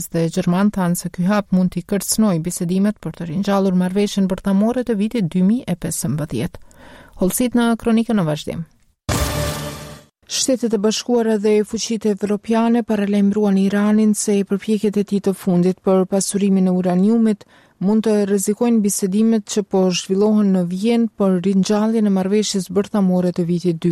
dhe Gjerman thanë se ky hap mund t'i kërcënojë bisedimet për të ringjallur marrëveshjen bërthamore të vitit 2015. Holësit në kronikën në vazhdim. Shtetet e Bashkuara dhe fuqitë evropiane paralajmëruan Iranin se përpjekjet e tij të fundit për pasurimin e uraniumit mund të rrezikojnë bisedimet që po zhvillohen në Vjenë për ringjalljen e marrëveshjes bërthamore të vitit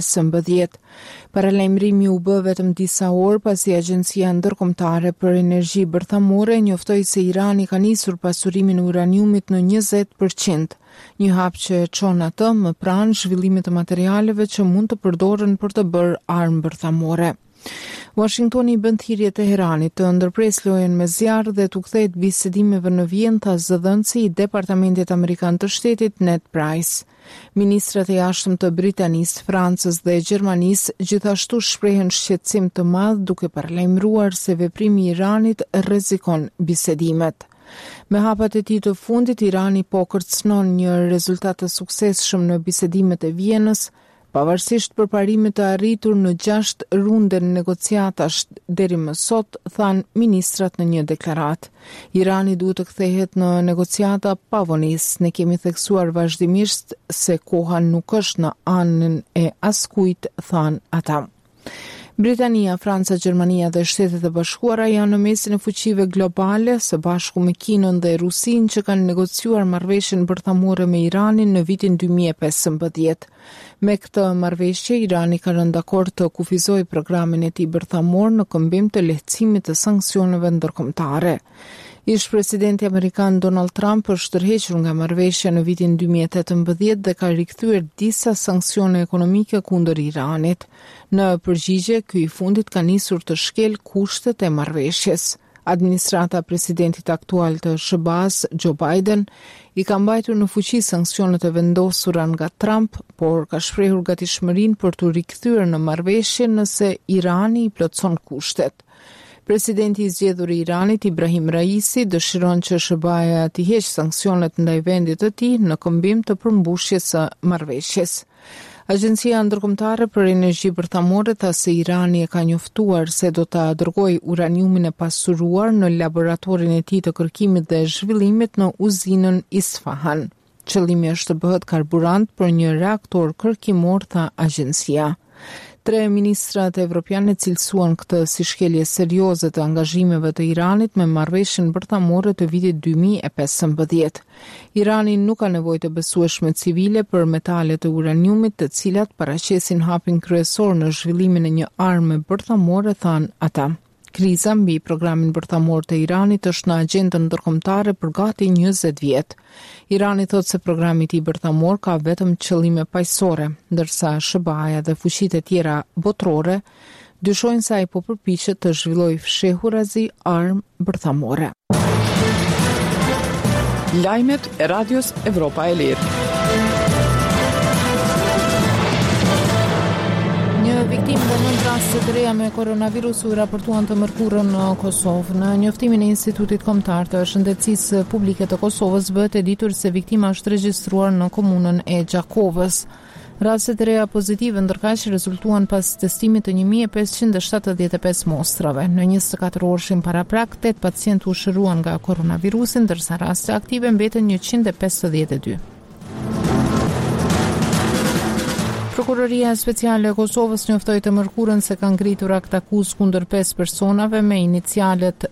2015. Paralajmërimi u bë vetëm disa orë pasi Agjencia Ndërkombëtare për Energji Bërthamore njoftoi se Irani ka nisur pasurimin e uraniumit në 20%. Një hap që çon atë më pranë zhvillimit të materialeve që mund të përdoren për të bërë armë bërthamore. Washingtoni bën thirrje Teheranit të ndërpres lojën me zjarr dhe të kthehet bisedimeve në Vjenë, tha zëdhënësi i Departamentit Amerikan të Shtetit Ned Price. Ministrat e jashtëm të Britanisë, Francës dhe Gjermanisë gjithashtu shprehen shqetësim të madh duke paralajmëruar se veprimi i Iranit rrezikon bisedimet. Me hapat e tij të fundit, Irani po kërcënon një rezultat të suksesshëm në bisedimet e Vjenës, pavarësisht përparimit të arritur në 6 runde negociatash deri më sot, than ministrat në një deklaratë. Irani duhet të kthehet në negociata pa vonesë. Ne kemi theksuar vazhdimisht se koha nuk është në anën e askujt, than ata. Britania, Franca, Gjermania dhe Shtetet e Bashkuara janë në mesin e fuqive globale së bashku me Kinën dhe Rusinë që kanë negociuar marrëveshjen bërthamore me Iranin në vitin 2015. Me këtë marrëveshje, Irani ka rënë dakord të kufizojë programin e tij bërthamor në këmbim të lehtësimit të sanksioneve ndërkombëtare. Ish presidenti amerikan Donald Trump është tërhequr nga marrëveshja në vitin 2018 dhe ka rikthyer disa sanksione ekonomike kundër Iranit. Në përgjigje, ky i fundit ka nisur të shkel kushtet e marrëveshjes. Administrata presidentit aktual të SBA-s, Joe Biden, i ka mbajtur në fuqi sanksionet e vendosura nga Trump, por ka shprehur gatishmërinë për të rikthyer në marrëveshje nëse Irani i plotson kushtet. Presidenti i zgjedhur i Iranit, Ibrahim Raisi, dëshiron që SBA-ja t'i heqë sanksionet ndaj vendit të tij në këmbim të përmbushjes së marrëveshjes. Agjencia Ndërkombëtare për Energji Bërthamore tha se Irani e ka njoftuar se do ta dërgojë uraniumin e pasuruar në laboratorin e tij të kërkimit dhe zhvillimit në uzinën Isfahan. Qëllimi është të bëhet karburant për një reaktor kërkimor, tha agjencia. 3 ministrat evropianë cilësuan këtë si shkelje serioze të angazhimeve të Iranit me marrëveshjen bërthamore të vitit 2015. Irani nuk ka nevojë të besueshme civile për metalet e uraniumit, të cilat paraqesin hapin kryesor në zhvillimin e një arme bërthamore, than ata. Kriza mbi programin bërthamor të Iranit është në agjendën ndërkombëtare për gati 20 vjet. Irani thot se programi i tij bërthamor ka vetëm qëllime paqësore, ndërsa SBA-ja dhe fuqitë e tjera botërore dyshojnë se ai po përpiqet të zhvillojë fshehurazi armë bërthamore. Lajmet e Radios Evropa e Lirë. Një viktimë dhe 9 raste të reja me koronavirus u raportuan të mërkurën në Kosovë. Në njoftimin e Institutit Kombëtar të Shëndetësisë Publike të Kosovës bëhet e ditur se viktima është regjistruar në komunën e Gjakovës. Rastet e reja pozitive ndërkaq rezultuan pas testimit të 1575 mostrave. Në 24 orëshin paraprak, 8 pacientë u shëruan nga koronavirusi, ndërsa raste aktive mbeten 152. Prokuroria Speciale e Kosovës njoftoi të mërkurën se ka ngritur akt akuzë kundër 5 personave me inicialet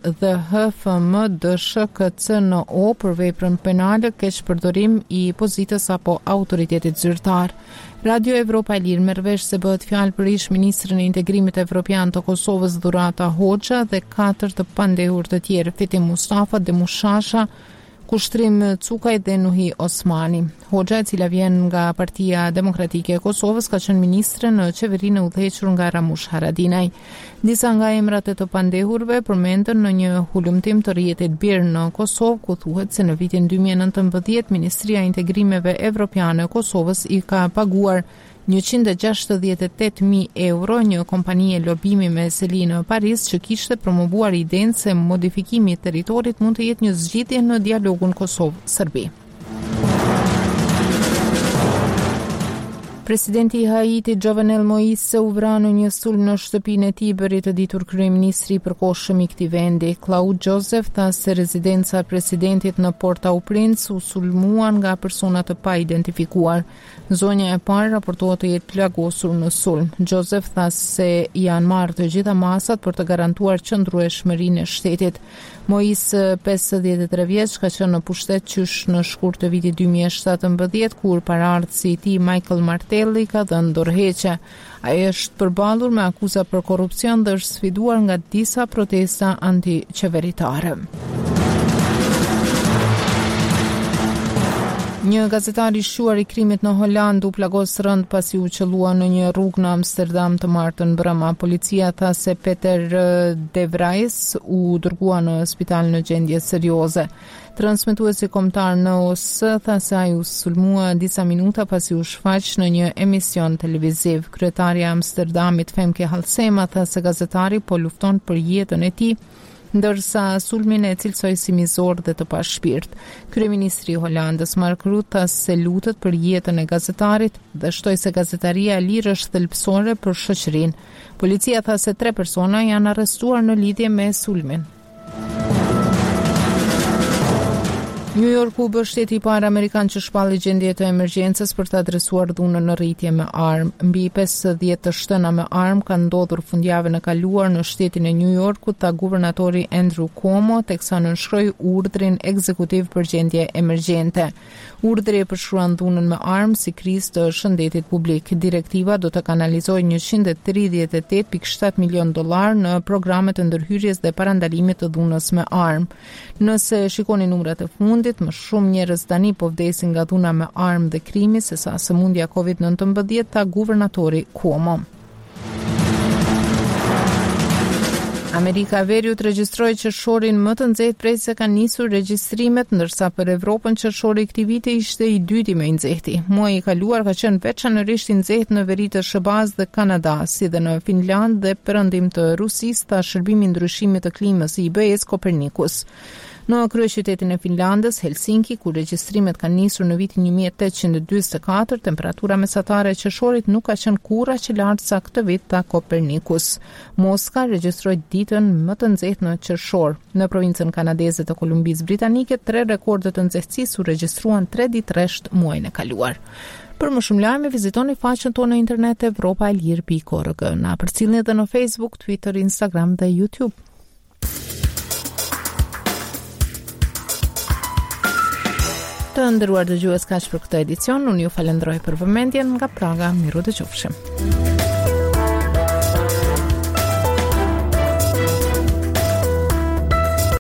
DHFMDSHKCNO për veprën penale, keqpërdorim i pozitës apo autoritetit zyrtar. Radio Evropa e Lirë merr vesh se bëhet fjalë për ish-ministrin e integrimit evropian të Kosovës Dhurata Hoxha dhe 4 të pandehur të tjerë, Feti Mustafa, Demushasha, Kushtrim Cukaj dhe Nuhi Osmani. Hoxha, e cila vjen nga Partia Demokratike e Kosovës, ka qenë ministre në qeverinë e udhëhequr nga Ramush Haradinaj. Disa nga emrat e të pandehurve përmenden në një hulumtim të rrjetit Bir në Kosovë, ku thuhet se në vitin 2019 Ministria e Integrimeve Evropiane e Kosovës i ka paguar 168.000 euro një kompani e lobimi me seli në Paris që kishte promovuar idenë se modifikimi i territorit mund të jetë një zgjidhje në dialogun Kosovë-Serbi. Presidenti I Haitit Jovenel Moise u vra në një sulm në shtëpinë e tij bëri të ditur kryeministri i përkohshëm i këtij vendi. Claude Joseph tha se rezidenca e presidentit në Port-au-Prince u sulmuan nga persona të paidentifikuar. Zonja e parë raportohet të jetë plagosur në sulm. Joseph tha se janë marrë të gjitha masat për të garantuar qëndrueshmërinë e shtetit. Moise, 53 vjeç, ka qenë në pushtet qysh në shkurt të vitit 2017, kur paraardhësi i tij Michael Martelli ka dhënë dorëheqje. Ai është përballur me akuza për korrupsion dhe është sfiduar nga disa protesta antiqeveritare. Një gazetar i shquar i krimit në Holand u plagos rënd pasi u qellua në një rrugë në Amsterdam të martën brëma. Policia tha se Peter de Vries u dërgua në spital në gjendje serioze. Transmetuesi kombëtar NOS tha se ai u sulmua disa minuta pasi u shfaq në një emision televiziv. Kryetaria e Amsterdamit Femke Halsema tha se gazetari po lufton për jetën e tij, ndërsa sulmin e cilësoi si mizor dhe të pashpirt. Kryeministri i Holandës Mark Rutte tha se lutet për jetën e gazetarit dhe shtoi se gazetaria e lirë është thelbësore për shoqërinë. Policia tha se 3 persona janë arrestuar në lidhje me sulmin. New Yorku bë shteti i parë amerikan që shpalli gjendje të emergjencës për të adresuar dhunën në rritje me armë. Mbi 50 të shtëna me armë kanë ndodhur fundjavën e kaluar në shtetin e New Yorkut, tha guvernatori Andrew Cuomo, teksa nënshkroi urdhrin ekzekutiv për gjendje emergjente. Urdhri e përshkruan dhunën me armë si krizë të shëndetit publik. Direktiva do të kanalizojë $138.7 milion në programe të ndërhyrjes dhe parandalimit të dhunës me armë. Nëse shikoni numrat e fundit, më shumë njerëz tani po vdesin nga dhuna me armë dhe krimi sesa sëmundja COVID-19, tha guvernatori Cuomo. Amerika e Veriut regjistroi qershorin më të nxehtë prej se kanë nisur regjistrimet, ndërsa për Evropën qershori i këtij viti ishte i dyti më i nxehti. Muaji i kaluar ka qenë veçanërisht i nxehtë në veri të SBA-s dhe Kanada, si dhe në Finland dhe perëndim të Rusisë, tha shërbimi i ndryshimit të klimës i IBE-s Copernicus. Në kryeqytetin e Finlandës, Helsinki, ku regjistrimet kanë nisur në vitin 1844, temperatura mesatare e qershorit nuk ka qenë kurrë aq e lartë sa këtë vit, tha Copernicus. Moska regjistroi ditën më të nxehtë në qershor. Në provincën kanadeze të Kolumbisë Britanike, 3 rekorde të nxehtësisë u regjistruan 3 ditë rresht muajin e kaluar. Për më shumë lajme, vizitoni faqen tonë në internet evropaelir.org. Na përcjellni edhe në Facebook, Twitter, Instagram dhe YouTube. Të nderuar dëgjues, kaq për këtë edicion. Unë ju falenderoj për vëmendjen. Nga Praga, miru dëgjofshim.